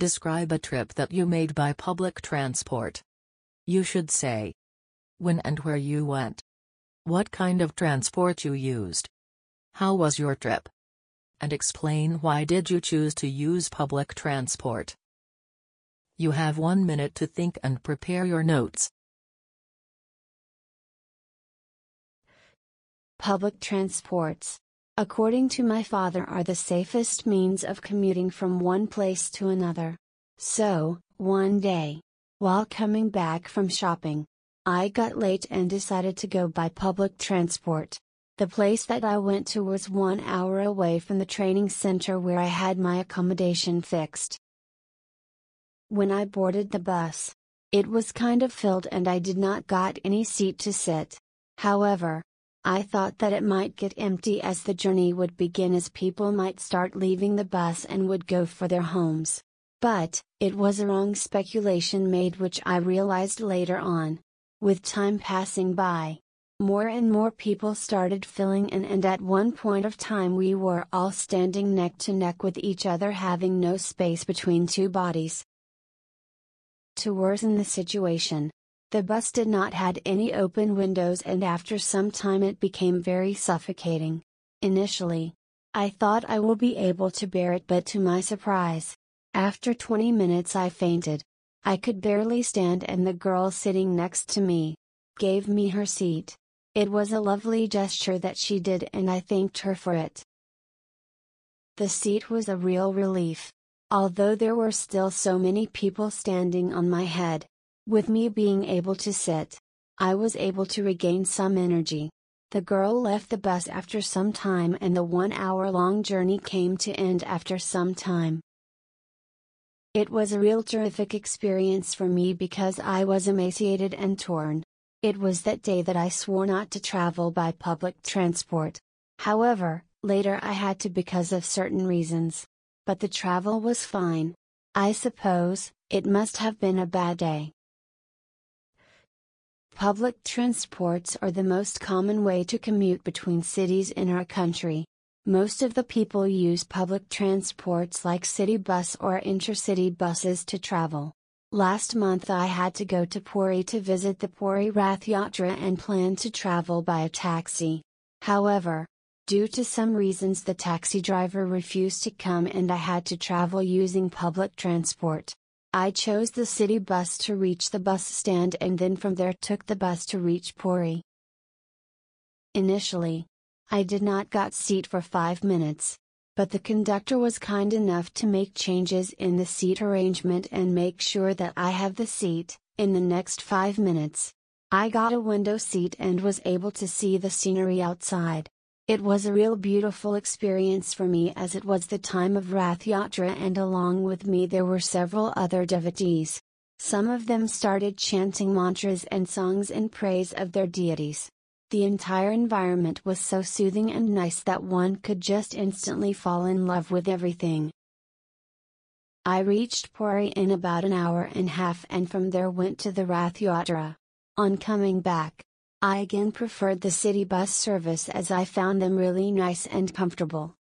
Describe a trip that you made by public transport. You should say when and where you went, what kind of transport you used, how was your trip, and explain why did you choose to use public transport. You have 1 minute to think and prepare your notes. Public transports, according to my father, are the safest means of commuting from one place to another. So, one day, while coming back from shopping, I got late and decided to go by public transport. The place that I went to was 1 hour away from the training center where I had my accommodation fixed. When I boarded the bus, it was kind of filled and I did not got any seat to sit. However, I thought that it might get empty as the journey would begin, as people might start leaving the bus and would go for their homes. But, it was a wrong speculation made, which I realized later on. With time passing by, more and more people started filling in, and at one point of time we were all standing neck to neck with each other, having no space between two bodies. To worsen the situation, the bus did not had any open windows, and after some time it became very suffocating. Initially, I thought I will be able to bear it, but to my surprise, after 20 minutes I fainted. I could barely stand, and the girl sitting next to me gave me her seat. It was a lovely gesture that she did, and I thanked her for it. The seat was a real relief, although there were still so many people standing on my head. With me being able to sit, I was able to regain some energy. The girl left the bus after some time, and the 1 hour-long journey came to end after some time. It was a real terrific experience for me because I was emaciated and torn. It was that day that I swore not to travel by public transport. However, later I had to because of certain reasons. But the travel was fine. I suppose, it must have been a bad day. Public transports are the most common way to commute between cities in our country. Most of the people use public transports like city bus or intercity buses to travel. Last month I had to go to Puri to visit the Puri Rath Yatra and planned to travel by a taxi. However, due to some reasons the taxi driver refused to come and I had to travel using public transport. I chose the city bus to reach the bus stand, and then from there took the bus to reach Puri. Initially, I did not got seat for 5 minutes, but the conductor was kind enough to make changes in the seat arrangement and make sure that I have the seat. In the next 5 minutes, I got a window seat and was able to see the scenery outside. It was a real beautiful experience for me, as it was the time of Rath Yatra, and along with me there were several other devotees. Some of them started chanting mantras and songs in praise of their deities. The entire environment was so soothing and nice that one could just instantly fall in love with everything. I reached Puri in about an hour and a half, and from there went to the Rath Yatra. On coming back, I again preferred the city bus service as I found them really nice and comfortable.